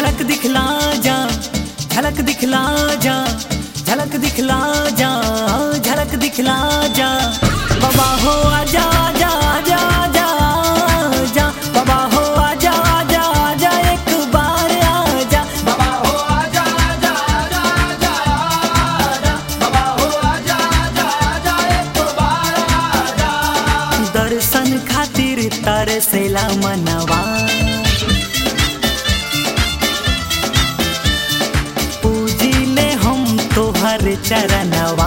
झलक दिखला जा, झलक दिखला जा, झलक दिखला जा, झलक दिखला जा। बाबा हो आजा आजा आजा आजा आजा, बाबा हो आजा आजा आजा एक बार आजा। बाबा हो आजा आजा आजा आजा आजा, बाबा हो आजा आजा आजा एक बार आजा। दर्शन खातिर तरसेला मनवा, पूजिले हम तोहर चरणवा।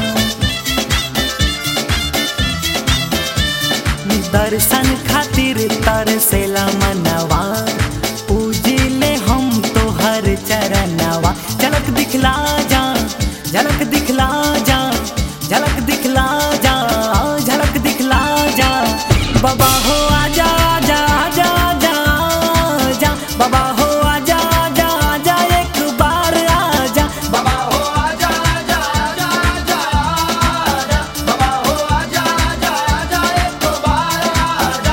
दर्शन खातिर तरसेला मनवा, पूजिले हम तोहर चरणवा। झलक दिखला जा, झलक दिखला जा, झलक दिखला जा, झलक दिखला जा। बाबा हो आजा आजा आजा आजा आजा, बाबा हो आजा आजा आजा एक बार आजा। बाबा हो आजा आजा आजा आजा आजा, बाबा हो आजा आजा आजा एक बार आजा।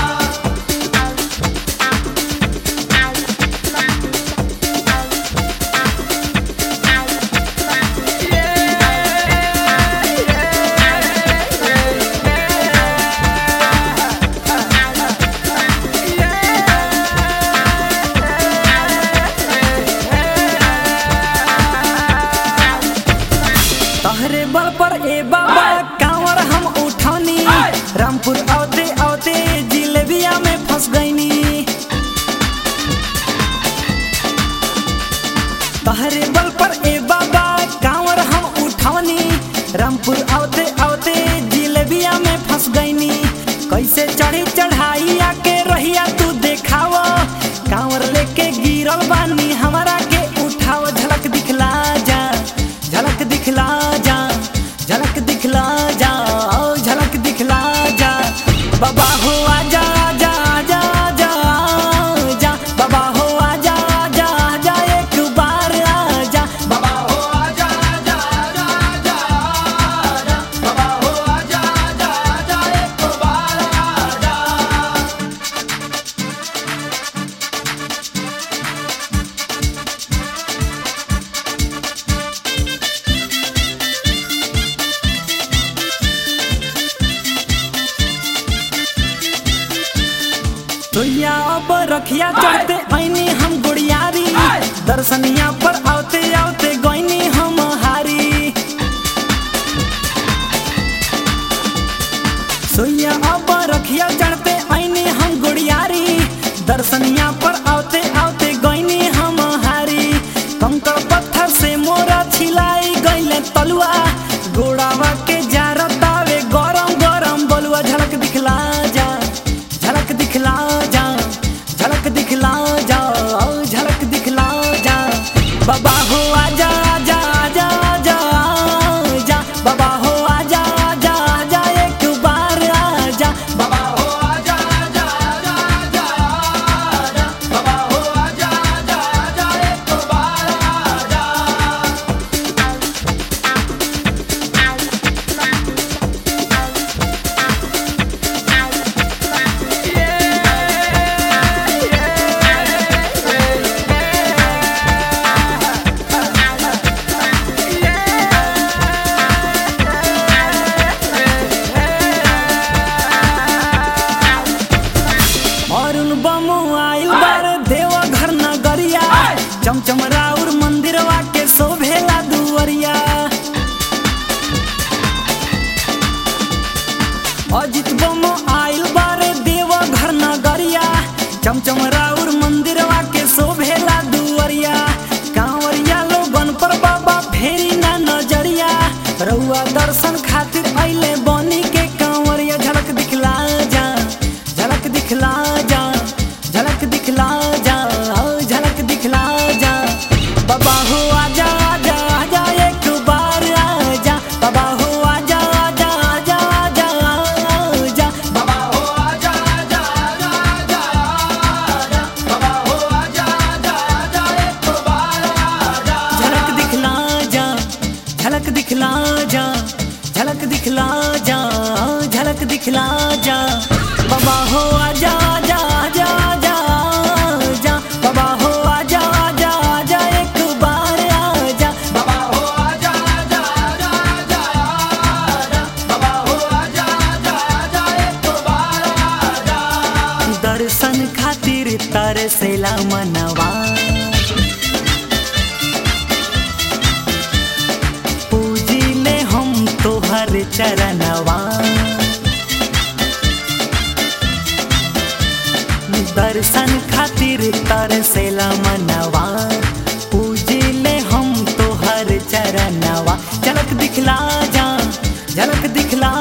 तहरे बल पर ए बाबा कांवर हम उठानी, रामपुर औते औते जिलेबिया में फंस गईनी। तहरे बल पर ए बाबा कांवर हम उठानी, रामपुर औते औते जिलेबिया में फंस गईनी। कैसे चढ़ी चढ़ाई आके रहिया तू देखावा, कांवर लेके गिरल बानी हमारा के उठाव। झलक दिखला जा, झलक दिखला जा, झलक दिखला जा, झलक दिखला जा। बाबा हो आजा आजा आजा आजा आजा, बाबा हो आजा आजा आजा एक बार आजा। बाबा हो आजा आजा आजा आजा आजा, बाबा हो आजा आजा आजा एक बार आजा। तोया अब रखिया चढ़ते ऐनी हम गुड़ियारी, दर्शनिया पर आते आते गईनी हम हारी। सोया अब रखिया चढ़ते ऐनी हम गुड़ियारी, दर्शनिया पर आते आते गईनी हम हारी। कंकड़ पत्थर से मोरा छिलाई गईले तलुआ, गोड़ावा के जारतावे गरम गरम बलुआ। झलक दिखला जा, झलक दिखला जा, झलक दिखला जा, झलक दिखला जा। बाबा हो आजा आजा आजा आजा आजा, बाबा हो आजा आजा आजा एक बार आजा। बाबा हो आजा आजा आजा आजा आजा, बाबा हो आजा आजा आजा एक बार आजा। अरुण बमु आइल बार देवा घर नगरिया, चमचम राउर मंदिरवा के शोभेला दुवरिया। अजित बमु आइल बार देवा घर नगरिया, चमचम राउर मंदिरवा के शोभेला दुवरिया। कांवरिया लोगन पर बाबा फेरी ना नजरिया, रउआ दर्शन खातिर अइले बनी के कांवरिया। झलक दिखला जा, झलक दिखला जा, झलक दिखला जा, झलक दिखला जा। चरणवा पूजिले हम तोहर चरणवा दर्शन खातिर तरसेला मनवा पूजिले हम तोहर चरणवा झलक दिखला जा झलक दिखला